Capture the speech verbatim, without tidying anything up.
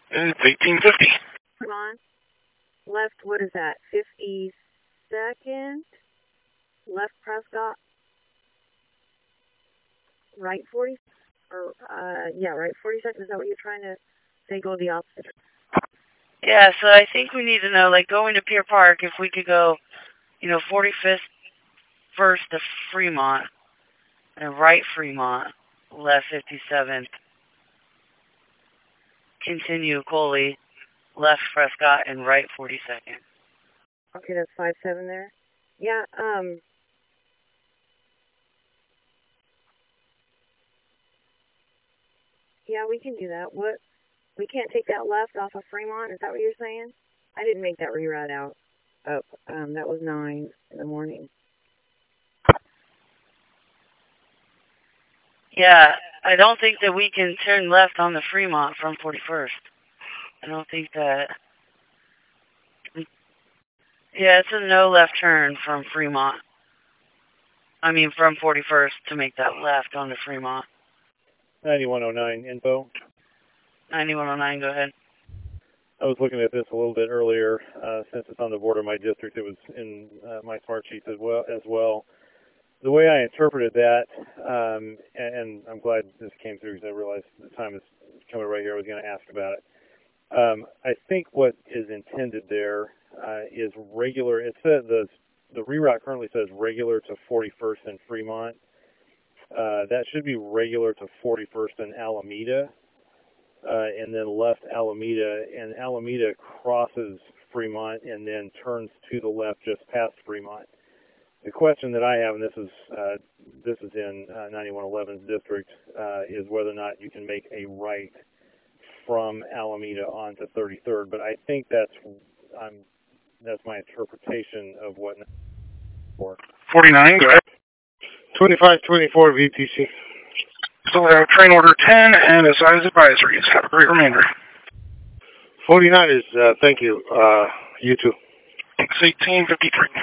It's eighteen fifty. Come on. Left, what is that? fifty-second? Left Prescott? Right forty? Or, uh, yeah, right forty-second. Is that what you're trying to say? Go the opposite? Yeah, so I think we need to know, like, going to Pier Park, if we could go, you know, forty-fifth first to Fremont, and right Fremont, left fifty-seventh, continue Coley, left Prescott, and right forty-second. Okay, that's five seven there. Yeah, um... yeah, we can do that. What? We can't take that left off of Fremont? Is that what you're saying? I didn't make that reroute out. Up. Um, that was nine in the morning. Yeah, I don't think that we can turn left on the Fremont from forty-first. I don't think that... Yeah, it's a no left turn from Fremont. I mean, from forty-first to make that left on the Fremont. ninety-one oh nine, info. ninety-one oh nine, go ahead. I was looking at this a little bit earlier. Uh, since it's on the border of my district, it was in uh, my smart sheets as well. As well. The way I interpreted that, um, and, and I'm glad this came through because I realized the time is coming right here. I was going to ask about it. Um, I think what is intended there uh, is regular. It says the the reroute currently says regular to forty-first and Fremont. Uh, that should be regular to forty-first and Alameda, uh, and then left Alameda, and Alameda crosses Fremont and then turns to the left just past Fremont. The question that I have, and this is uh, this is in uh, ninety-one eleven's district, uh, is whether or not you can make a right from Alameda onto thirty-third. But I think that's I'm that's my interpretation of what. forty-nine, go ahead. twenty-five twenty-four V T C. So we have train order ten and S I's advisories. Have a great remainder. forty-nine is, uh, thank you. Uh, you too. It's eighteen fifty-three.